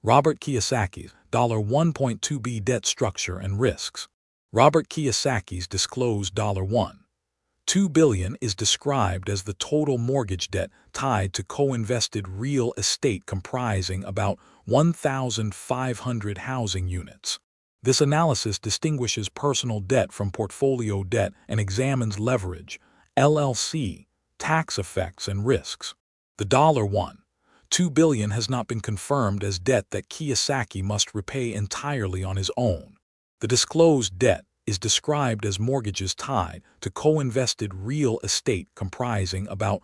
Robert Kiyosaki's $1.2 Debt Structure and Risks. Robert Kiyosaki's disclosed $1.2 billion is described as the total mortgage debt tied to co-invested real estate comprising about 1,500 housing units. This analysis distinguishes personal debt from portfolio debt and examines leverage, LLC, tax effects, and risks. The $1.2 billion has not been confirmed as debt that Kiyosaki must repay entirely on his own. The disclosed debt is described as mortgages tied to co-invested real estate comprising about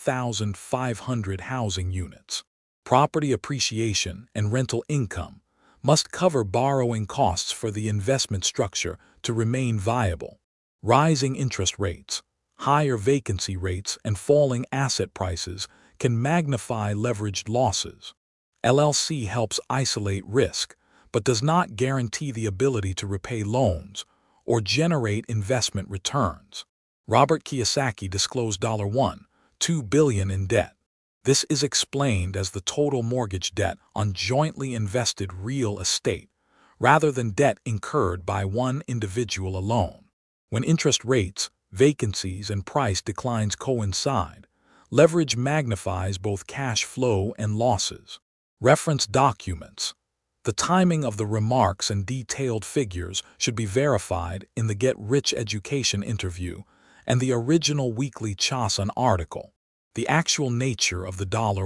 1,500 housing units. Property appreciation and rental income must cover borrowing costs for the investment structure to remain viable. Rising interest rates, higher vacancy rates, and falling asset prices can magnify leveraged losses. LLC helps isolate risk, but does not guarantee the ability to repay loans or generate investment returns. Robert Kiyosaki disclosed $1.2 billion in debt. This is explained as the total mortgage debt on jointly invested real estate, rather than debt incurred by one individual alone. When interest rates, vacancies, and price declines coincide, leverage magnifies both cash flow and losses. Reference documents. The timing of the remarks and detailed figures should be verified in the Get Rich Education interview and the original Weekly Chasan article. The actual nature of the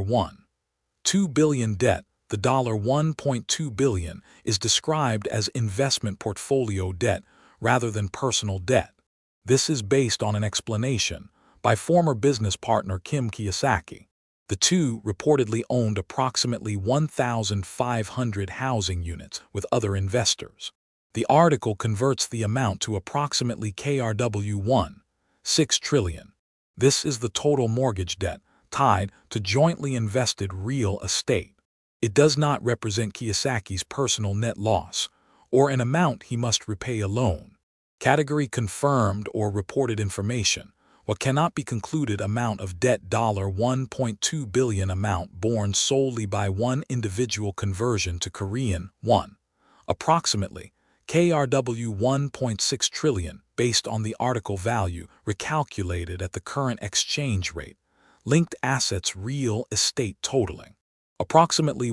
$1.2 billion debt. The $1.2 billion is described as investment portfolio debt rather than personal debt. This is based on an explanation by former business partner Kim Kiyosaki. The two reportedly owned approximately 1,500 housing units with other investors. The article converts the amount to approximately KRW 1.6 trillion. This is the total mortgage debt tied to jointly invested real estate. It does not represent Kiyosaki's personal net loss or an amount he must repay alone. Category confirmed or reported information. What cannot be concluded amount of debt $1.2 billion amount borne solely by one individual conversion to Korean won. Approximately KRW 1.6 trillion based on the article value recalculated at the current exchange rate. Linked assets real estate totaling approximately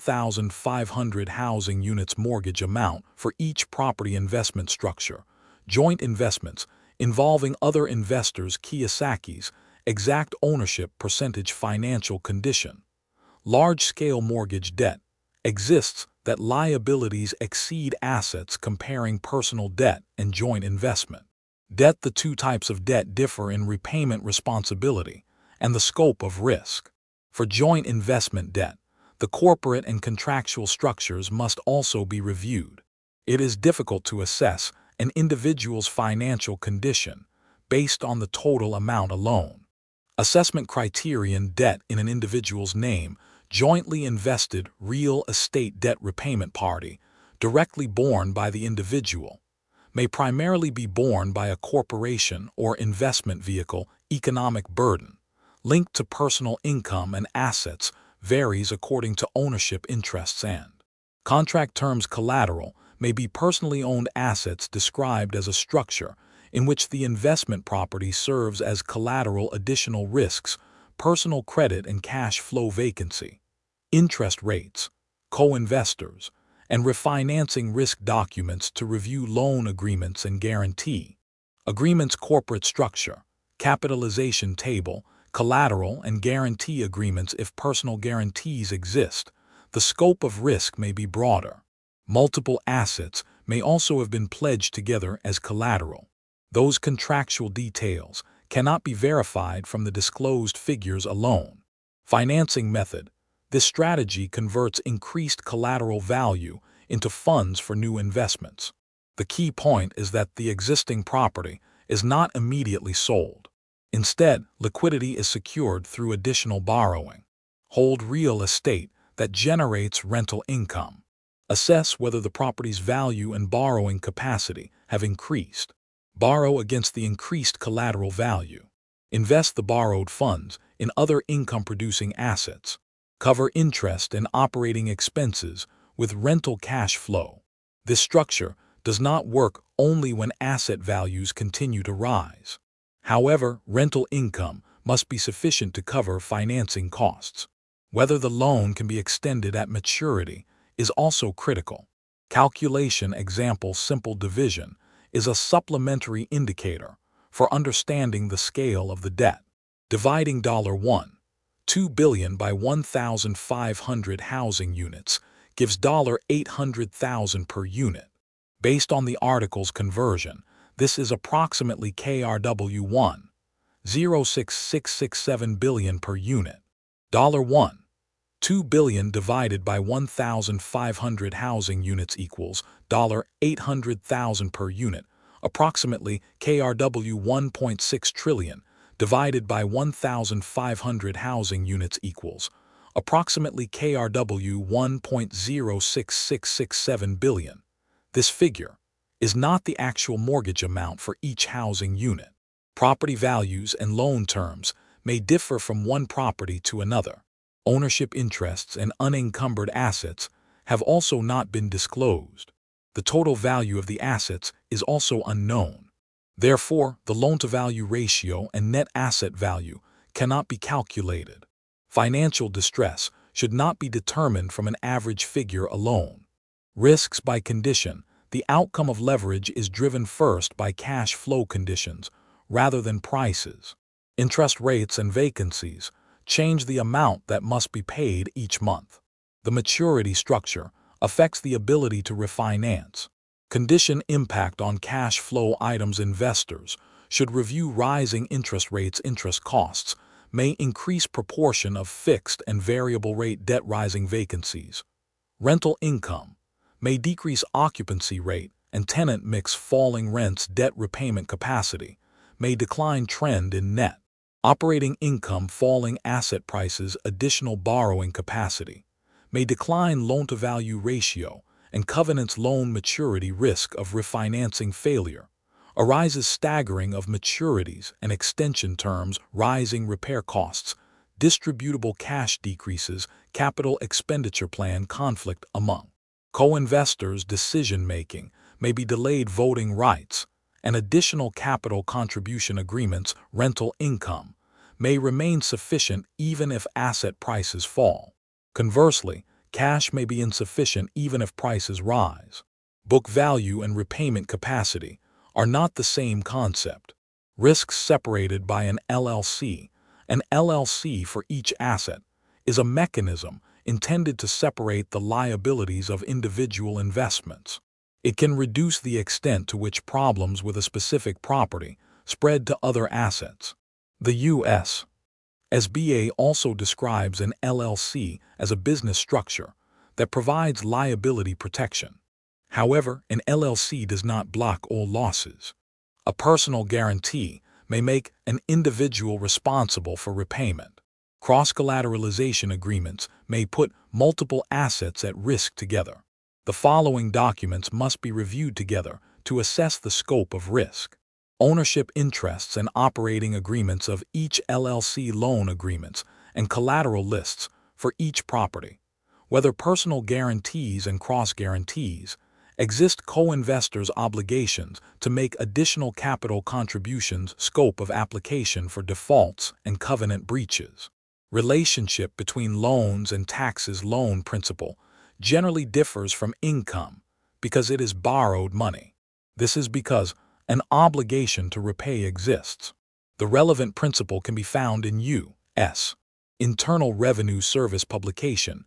1,500 housing units mortgage amount for each property investment structure. Joint investments involving other investors. Kiyosaki's exact ownership percentage. Financial condition. Large-scale mortgage debt exists that liabilities exceed assets. Comparing personal debt and joint investment debt. The two types of debt differ in repayment responsibility and the scope of risk. For joint investment debt, the corporate and contractual structures must also be reviewed. It is difficult to assess an individual's financial condition based on the total amount alone. Assessment criterion. Debt in an individual's name. Jointly invested real estate debt repayment party, directly borne by the individual, may primarily be borne by a corporation or investment vehicle. Economic burden, linked to personal income and assets, varies according to ownership interests and contract terms. Collateral may be personally owned assets described as a structure in which the investment property serves as collateral. Additional risks, personal credit and cash flow. Vacancy, interest rates, co-investors, and refinancing risk. Documents to review. Loan agreements and guarantee agreements. Corporate structure, capitalization table, collateral and guarantee agreements. If personal guarantees exist, the scope of risk may be broader. Multiple assets may also have been pledged together as collateral. Those contractual details cannot be verified from the disclosed figures alone. Financing method. This strategy converts increased collateral value into funds for new investments. The key point is that the existing property is not immediately sold. Instead, liquidity is secured through additional borrowing. Hold real estate that generates rental income. Assess whether the property's value and borrowing capacity have increased. Borrow against the increased collateral value. Invest the borrowed funds in other income-producing assets. cover interest and operating expenses with rental cash flow. This structure does not work only when asset values continue to rise. However, rental income must be sufficient to cover financing costs. Whether the loan can be extended at maturity is also critical. Calculation example simple division is a supplementary indicator for understanding the scale of the debt. Dividing $2 billion by 1,500 housing units gives $800,000 per unit. Based on the article's conversion, this is approximately KRW 1.06667 billion per unit. $2 billion divided by 1,500 housing units equals $800,000 per unit, approximately KRW 1.6 trillion divided by 1,500 housing units equals approximately KRW 1.06667 billion. This figure is not the actual mortgage amount for each housing unit. Property values and loan terms may differ from one property to another. Ownership interests and unencumbered assets have also not been disclosed. The total value of the assets is also unknown. Therefore, the loan-to-value ratio and net asset value cannot be calculated. Financial distress should not be determined from an average figure alone. Risks by condition. The outcome of leverage is driven first by cash flow conditions rather than prices. Interest rates and vacancies change the amount that must be paid each month. The maturity structure affects the ability to refinance. Condition impact on cash flow items. Investors should review rising interest rates. Interest costs may increase proportion of fixed and variable rate debt. Rising vacancies. Rental income may decrease occupancy rate and tenant mix. Falling rents. Debt repayment capacity may decline. Trend in net operating income. Falling asset prices. Additional borrowing capacity may decline. Loan-to-value ratio and covenants. Loan maturity. Risk of refinancing failure arises. Staggering of maturities and extension terms. Rising repair costs. Distributable cash decreases. Capital expenditure plan. Conflict among co-investors. Decision-making may be delayed. Voting rights and additional capital contribution agreements. Rental income may remain sufficient even if asset prices fall. Conversely, cash may be insufficient even if prices rise. Book value and repayment capacity are not the same concept. Risks separated by an LLC. An LLC for each asset is a mechanism intended to separate the liabilities of individual investments. It can reduce the extent to which problems with a specific property spread to other assets. The U.S. SBA also describes an LLC as a business structure that provides liability protection. However, an LLC does not block all losses. A personal guarantee may make an individual responsible for repayment. Cross-collateralization agreements may put multiple assets at risk together. The following documents must be reviewed together to assess the scope of risk. Ownership interests and operating agreements of each LLC. Loan agreements and collateral lists for each property. Whether personal guarantees and cross-guarantees exist. Co-investors' obligations to make additional capital contributions. Scope of application for defaults and covenant breaches. Relationship between loans and taxes. Loan principal generally differs from income because it is borrowed money. This is because an obligation to repay exists. The relevant principle can be found in U.S. Internal Revenue Service Publication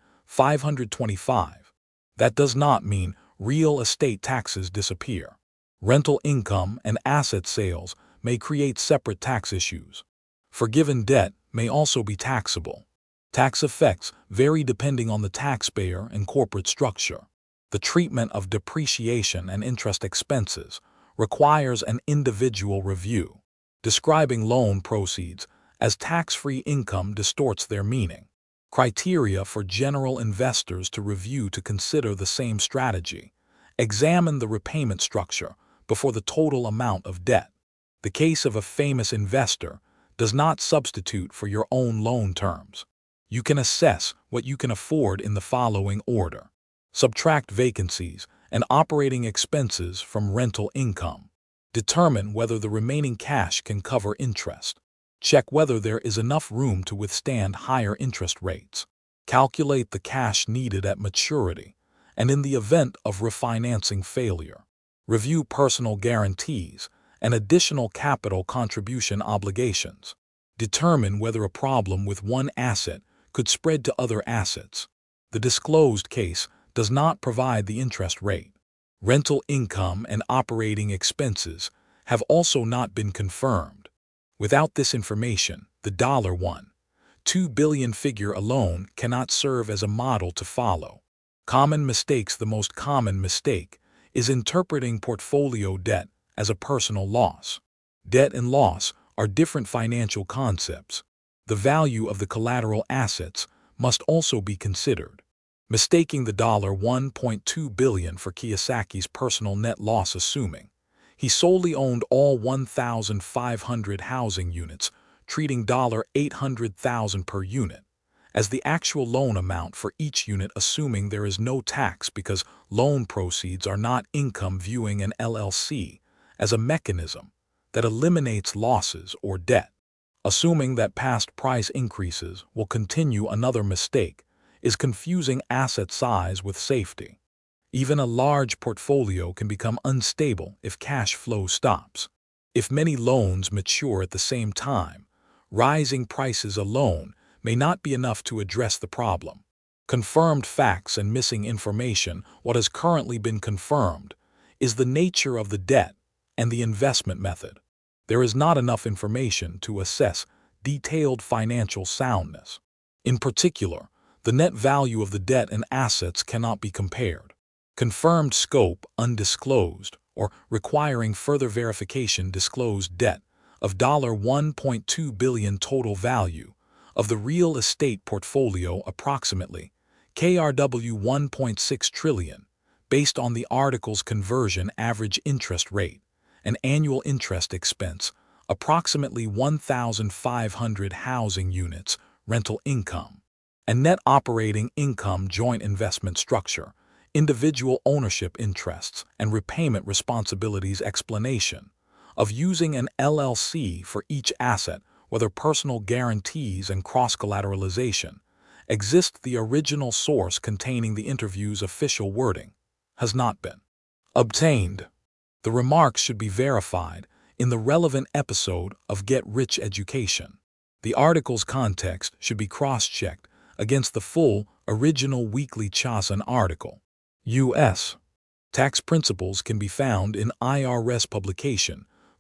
525. That does not mean real estate taxes disappear. Rental income and asset sales may create separate tax issues. Forgiven debt may also be taxable. Tax effects vary depending on the taxpayer and corporate structure. The treatment of depreciation and interest expenses requires an individual review. Describing loan proceeds as tax-free income distorts their meaning. Criteria for general investors to review to consider the same strategy. Examine the repayment structure before the total amount of debt. The case of a famous investor does not substitute for your own loan terms. You can assess what you can afford in the following order. Subtract vacancies and operating expenses from rental income. Determine whether the remaining cash can cover interest. Check whether there is enough room to withstand higher interest rates. Calculate the cash needed at maturity and in the event of refinancing failure. Review personal guarantees and additional capital contribution obligations. Determine whether a problem with one asset could spread to other assets. The disclosed case does not provide the interest rate. Rental income and operating expenses have also not been confirmed. Without this information, the $1.2 billion figure alone cannot serve as a model to follow. Common mistakes. The most common mistake is interpreting portfolio debt as a personal loss. Debt and loss are different financial concepts. The value of the collateral assets must also be considered. Mistaking the $1.2 billion for Kiyosaki's personal net loss, assuming he solely owned all 1,500 housing units, treating $800,000 per unit as the actual loan amount for each unit, assuming there is no tax because loan proceeds are not income, viewing an LLC as a mechanism that eliminates losses or debt. Assuming that past price increases will continue. Another mistake is confusing asset size with safety. Even a large portfolio can become unstable if cash flow stops. If many loans mature at the same time, rising prices alone may not be enough to address the problem. Confirmed facts and missing information. What has currently been confirmed is the nature of the debt and the investment method. There is not enough information to assess detailed financial soundness. In particular, the net value of the debt and assets cannot be compared. Confirmed scope undisclosed or requiring further verification. Disclosed debt of $1.2 billion. Total value of the real estate portfolio approximately KRW 1.6 trillion based on the article's conversion. Average interest rate and annual interest expense approximately 1,500 housing units. Rental income and net operating income. Joint investment structure, individual ownership interests, and repayment responsibilities. Explanation of using an LLC for each asset, whether personal guarantees and cross-collateralization exist. The original source containing the interview's official wording has not been obtained. The remarks should be verified in the relevant episode of Get Rich Education. The article's context should be cross-checked against the full original Weekly Chasan article. U.S. Tax principles can be found in IRS Publication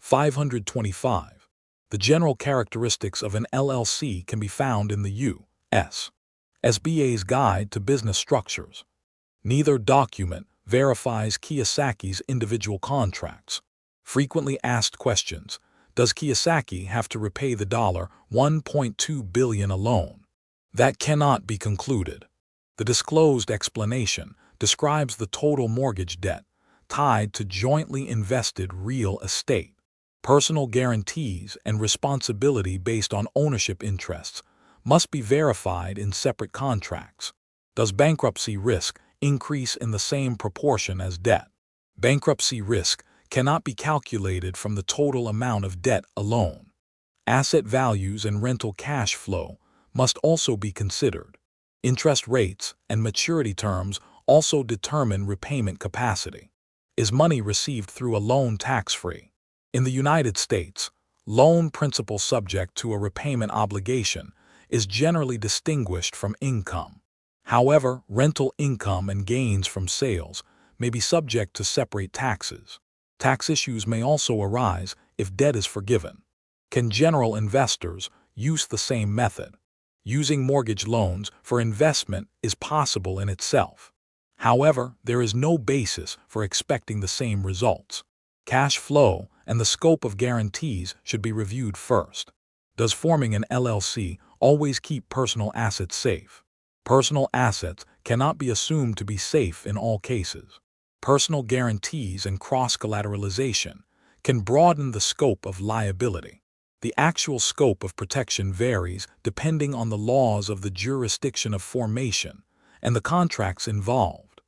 525. The general characteristics of an LLC can be found in the U.S. SBA's Guide to Business Structures. Neither document verifies Kiyosaki's individual contracts. Frequently asked questions. Does Kiyosaki have to repay the $1.2 billion alone? That cannot be concluded. The disclosed explanation describes the total mortgage debt tied to jointly invested real estate. Personal guarantees and responsibility based on ownership interests must be verified in separate contracts. Does bankruptcy risk increase in the same proportion as debt? Bankruptcy risk cannot be calculated from the total amount of debt alone. Asset values and rental cash flow must also be considered. Interest rates and maturity terms also determine repayment capacity. Is money received through a loan tax-free? In the United States, loan principal subject to a repayment obligation is generally distinguished from income. However, rental income and gains from sales may be subject to separate taxes. Tax issues may also arise if debt is forgiven. Can general investors use the same method? Using mortgage loans for investment is possible in itself. However, there is no basis for expecting the same results. Cash flow and the scope of guarantees should be reviewed first. Does forming an LLC always keep personal assets safe? Personal assets cannot be assumed to be safe in all cases. Personal guarantees and cross-collateralization can broaden the scope of liability. The actual scope of protection varies depending on the laws of the jurisdiction of formation and the contracts involved.